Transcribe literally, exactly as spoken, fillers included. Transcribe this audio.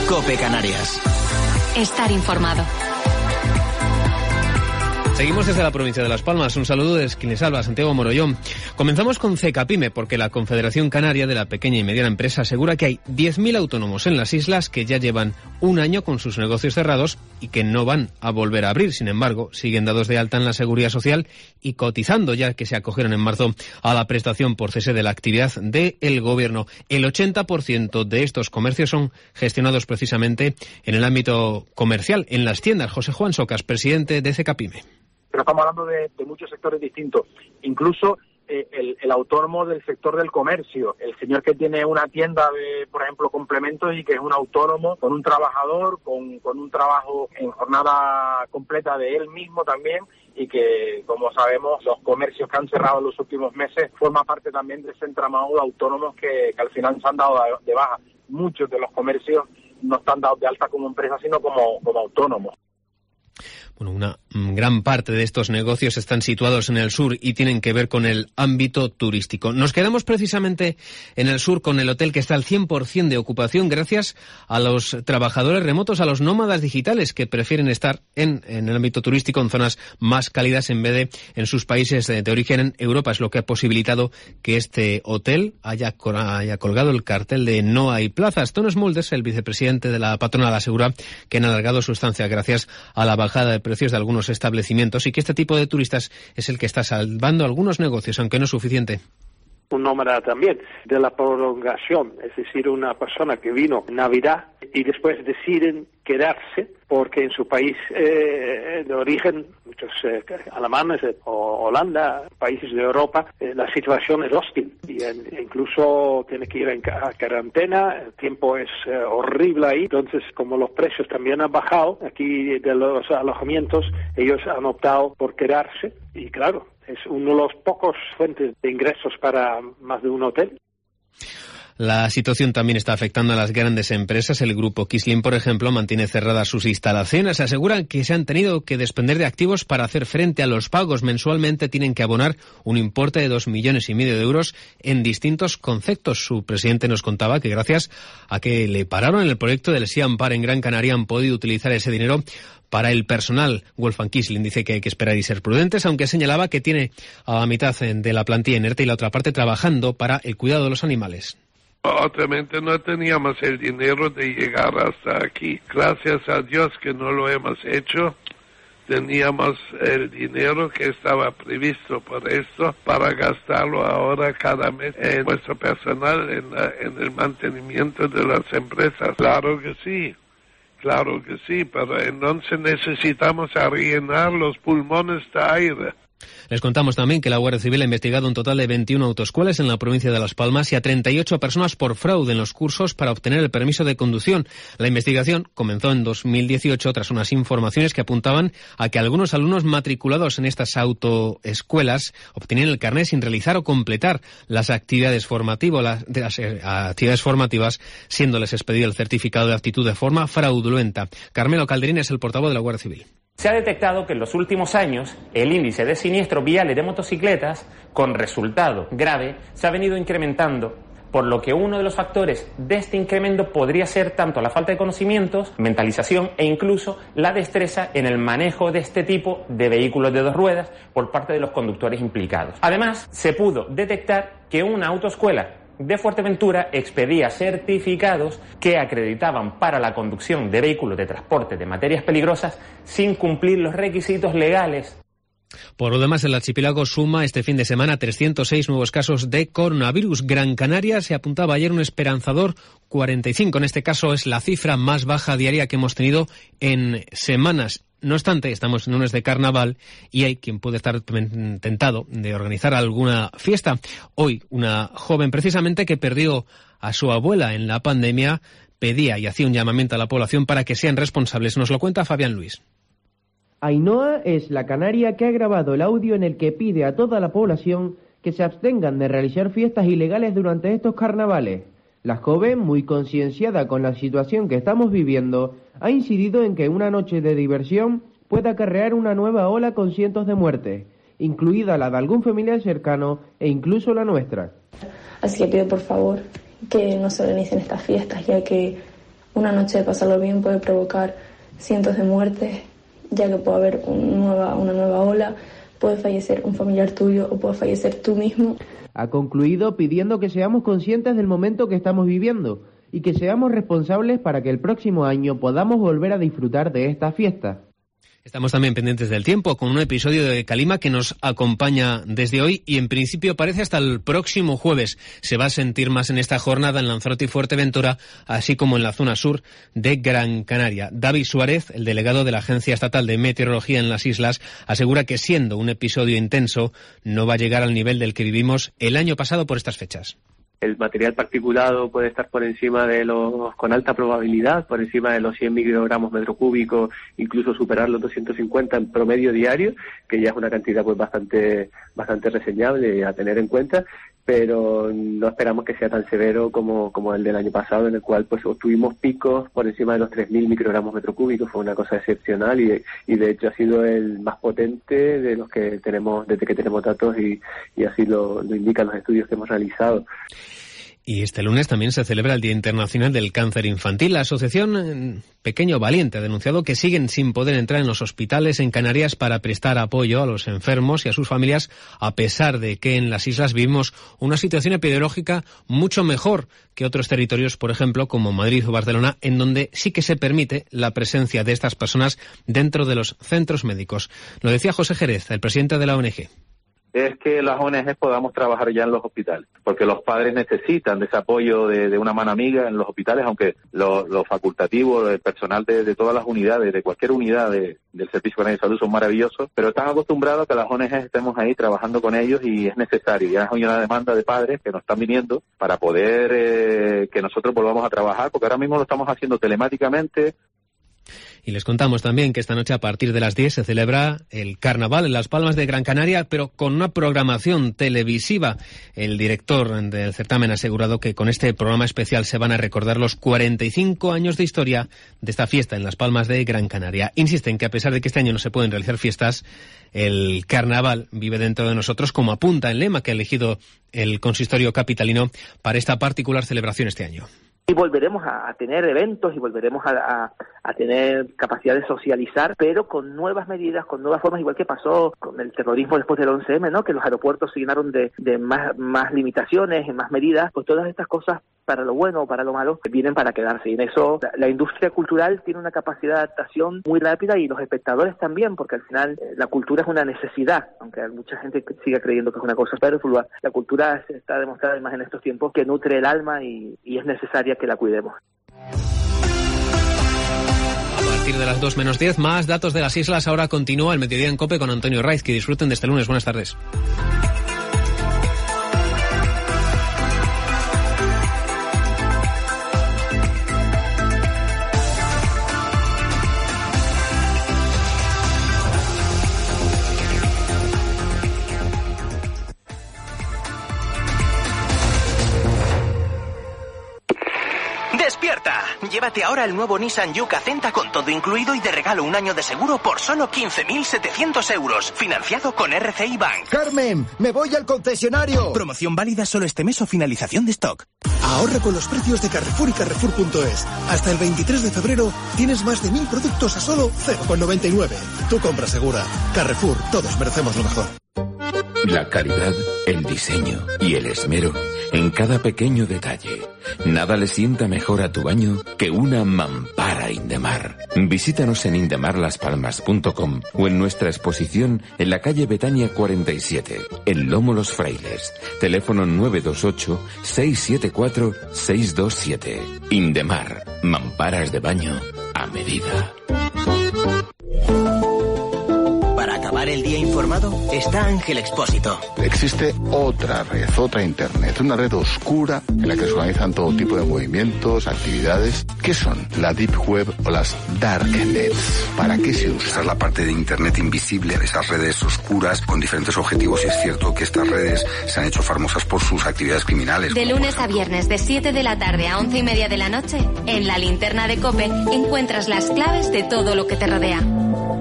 COPE Canarias. Estar informado. Seguimos desde la provincia de Las Palmas. Un saludo desde quien les habla, Santiago Morollón. Comenzamos con CECAPYME, porque la Confederación Canaria de la Pequeña y Mediana Empresa asegura que hay diez mil autónomos en las islas que ya llevan un año con sus negocios cerrados y que no van a volver a abrir. Sin embargo, siguen dados de alta en la Seguridad Social y cotizando, ya que se acogieron en marzo a la prestación por cese de la actividad del Gobierno. El ochenta por ciento de estos comercios son gestionados precisamente en el ámbito comercial, en las tiendas. José Juan Socas, presidente de CECAPYME. Pero estamos hablando de, de muchos sectores distintos, incluso eh, el, el autónomo del sector del comercio, el señor que tiene una tienda de, por ejemplo, complementos y que es un autónomo con un trabajador, con, con un trabajo en jornada completa de él mismo también, y que, como sabemos, los comercios que han cerrado en los últimos meses forman parte también de ese entramado de autónomos que, que al final se han dado de baja. Muchos de los comercios no están dados de alta como empresa, sino como, como autónomos. Bueno, una gran parte de estos negocios están situados en el sur y tienen que ver con el ámbito turístico. Nos quedamos precisamente en el sur con el hotel que está al cien por ciento de ocupación gracias a los trabajadores remotos, a los nómadas digitales que prefieren estar en, en el ámbito turístico en zonas más cálidas en vez de en sus países de, de origen en Europa. Es lo que ha posibilitado que este hotel haya, haya colgado el cartel de no hay plazas. Tones Muldes, el vicepresidente de la patronal, asegura que han alargado su estancia gracias a la bajada de precios de algunos establecimientos y que este tipo de turistas es el que está salvando algunos negocios, aunque no es suficiente. Un nómada también de la prolongación, es decir, una persona que vino en Navidad y después deciden quedarse porque en su país eh, de origen, muchos eh, alemanes eh, o Holanda, países de Europa, eh, la situación es hostil y en, incluso tiene que ir en a cuarentena, el tiempo es eh, horrible ahí, entonces como los precios también han bajado aquí de los alojamientos, ellos han optado por quedarse y claro, es uno de los pocos fuentes de ingresos para más de un hotel. La situación también está afectando a las grandes empresas. El grupo Kisling, por ejemplo, mantiene cerradas sus instalaciones. Aseguran que se han tenido que desprender de activos para hacer frente a los pagos. Mensualmente tienen que abonar un importe de dos millones y medio de euros en distintos conceptos. Su presidente nos contaba que gracias a que le pararon el proyecto del Siampar en Gran Canaria han podido utilizar ese dinero para el personal. Wolfgang Kisling dice que hay que esperar y ser prudentes, aunque señalaba que tiene a la mitad de la plantilla en ERTE y la otra parte trabajando para el cuidado de los animales. Obviamente no teníamos el dinero de llegar hasta aquí. Gracias a Dios que no lo hemos hecho. Teníamos el dinero que estaba previsto por esto para gastarlo ahora cada mes en nuestro personal, en, la, en el mantenimiento de las empresas. Claro que sí. Claro que sí, pero entonces necesitamos rellenar los pulmones de aire. Les contamos también que la Guardia Civil ha investigado un total de veintiuna autoescuelas en la provincia de Las Palmas y a treinta y ocho personas por fraude en los cursos para obtener el permiso de conducción. La investigación comenzó en dos mil dieciocho tras unas informaciones que apuntaban a que algunos alumnos matriculados en estas autoescuelas obtenían el carnet sin realizar o completar las actividades formativas, las, de las eh, actividades formativas, siéndoles expedido el certificado de aptitud de forma fraudulenta. Carmelo Calderín es el portavoz de la Guardia Civil. Se ha detectado que en los últimos años el índice de siniestros viales de motocicletas, con resultado grave, se ha venido incrementando, por lo que uno de los factores de este incremento podría ser tanto la falta de conocimientos, mentalización e incluso la destreza en el manejo de este tipo de vehículos de dos ruedas por parte de los conductores implicados. Además, se pudo detectar que una autoescuela de Fuerteventura expedía certificados que acreditaban para la conducción de vehículos de transporte de materias peligrosas sin cumplir los requisitos legales. Por lo demás, el archipiélago suma este fin de semana trescientos seis nuevos casos de coronavirus. Gran Canaria se apuntaba ayer un esperanzador cuarenta y cinco. En este caso es la cifra más baja diaria que hemos tenido en semanas. No obstante, estamos en un mes de carnaval y hay quien puede estar tentado de organizar alguna fiesta. Hoy, una joven precisamente que perdió a su abuela en la pandemia pedía y hacía un llamamiento a la población para que sean responsables. Nos lo cuenta Fabián Luis. Ainhoa es la canaria que ha grabado el audio en el que pide a toda la población que se abstengan de realizar fiestas ilegales durante estos carnavales. La joven, muy concienciada con la situación que estamos viviendo, ha incidido en que una noche de diversión puede acarrear una nueva ola con cientos de muertes, incluida la de algún familiar cercano e incluso la nuestra. Así que pido por favor que no se organicen estas fiestas, ya que una noche de pasarlo bien puede provocar cientos de muertes, ya que puede haber un nueva, una nueva ola, puede fallecer un familiar tuyo o puede fallecer tú mismo. Ha concluido pidiendo que seamos conscientes del momento que estamos viviendo y que seamos responsables para que el próximo año podamos volver a disfrutar de esta fiesta. Estamos también pendientes del tiempo con un episodio de Calima que nos acompaña desde hoy y en principio parece hasta el próximo jueves. Se va a sentir más en esta jornada en Lanzarote y Fuerteventura, así como en la zona sur de Gran Canaria. David Suárez, el delegado de la Agencia Estatal de Meteorología en las islas, asegura que siendo un episodio intenso no va a llegar al nivel del que vivimos el año pasado por estas fechas. El material particulado puede estar por encima de los, con alta probabilidad, por encima de los cien microgramos metro cúbico, incluso superar los doscientos cincuenta en promedio diario, que ya es una cantidad pues bastante, bastante reseñable a tener en cuenta, pero no esperamos que sea tan severo como, como el del año pasado, en el cual pues obtuvimos picos por encima de los tres mil microgramos metro cúbico. Fue una cosa excepcional y, y de hecho ha sido el más potente de los que tenemos, desde que tenemos datos y, y así lo, lo indican los estudios que hemos realizado. Y este lunes también se celebra el Día Internacional del Cáncer Infantil. La asociación Pequeño Valiente ha denunciado que siguen sin poder entrar en los hospitales en Canarias para prestar apoyo a los enfermos y a sus familias, a pesar de que en las islas vivimos una situación epidemiológica mucho mejor que otros territorios, por ejemplo, como Madrid o Barcelona, en donde sí que se permite la presencia de estas personas dentro de los centros médicos. Lo decía José Jerez, el presidente de la O N G. Es que las O N G podamos trabajar ya en los hospitales, porque los padres necesitan de ese apoyo de, de una mano amiga en los hospitales, aunque lo, lo facultativo, el personal de, de todas las unidades, de cualquier unidad de, del Servicio Canario de Salud son maravillosos, pero están acostumbrados a que las O N G estemos ahí trabajando con ellos y es necesario. Ya hay una demanda de padres que nos están viniendo para poder eh, que nosotros volvamos a trabajar, porque ahora mismo lo estamos haciendo telemáticamente. Y les contamos también que esta noche a partir de las diez se celebra el Carnaval en Las Palmas de Gran Canaria, pero con una programación televisiva. El director del certamen ha asegurado que con este programa especial se van a recordar los cuarenta y cinco años de historia de esta fiesta en Las Palmas de Gran Canaria. Insisten que a pesar de que este año no se pueden realizar fiestas, el Carnaval vive dentro de nosotros, como apunta el lema que ha elegido el consistorio capitalino para esta particular celebración este año. Y volveremos a, a tener eventos y volveremos a, a, a tener capacidad de socializar, pero con nuevas medidas, con nuevas formas, igual que pasó con el terrorismo después del once eme, ¿no? Que los aeropuertos se llenaron de, de más, más limitaciones, en más medidas. Pues todas estas cosas, para lo bueno o para lo malo, vienen para quedarse. Y en eso la, la industria cultural tiene una capacidad de adaptación muy rápida y los espectadores también, porque al final eh, la cultura es una necesidad, aunque mucha gente siga creyendo que es una cosa superflua. La cultura está demostrada además en estos tiempos que nutre el alma y, y es necesaria que la cuidemos. A partir de las dos menos diez, más datos de las islas. Ahora continúa el Mediodía en COPE con Antonio Raiz. Que disfruten de este lunes. Buenas tardes. ¡Despierta! Llévate ahora el nuevo Nissan Juke Acenta con todo incluido y de regalo un año de seguro por solo quince mil setecientos euros. Financiado con R C I Bank. ¡Carmen! ¡Me voy al concesionario! Promoción válida solo este mes o finalización de stock. Ahorra con los precios de Carrefour y Carrefour punto es. Hasta el veintitrés de febrero tienes más de mil productos a solo cero coma noventa y nueve. Tu compra segura. Carrefour, todos merecemos lo mejor. La calidad, el diseño y el esmero en cada pequeño detalle. Nada le sienta mejor a tu baño que una mampara Indemar. Visítanos en indemar las palmas punto com o en nuestra exposición en la calle Betania cuarenta y siete, en Lomo Los Frailes. Teléfono nueve dos ocho, seis siete cuatro, seis dos siete. Indemar, mamparas de baño a medida. Para acabar el día informado está Ángel Expósito. Existe otra red, otra internet, una red oscura en la que se organizan todo tipo de movimientos, actividades. ¿Qué son? La Deep Web o las Darknets. ¿Para qué se usa? Esa es la parte de internet invisible, esas redes oscuras con diferentes objetivos, y es cierto que estas redes se han hecho famosas por sus actividades criminales. De lunes a viernes, de siete de la tarde a once y media de la noche, en la linterna de COPE encuentras las claves de todo lo que te rodea.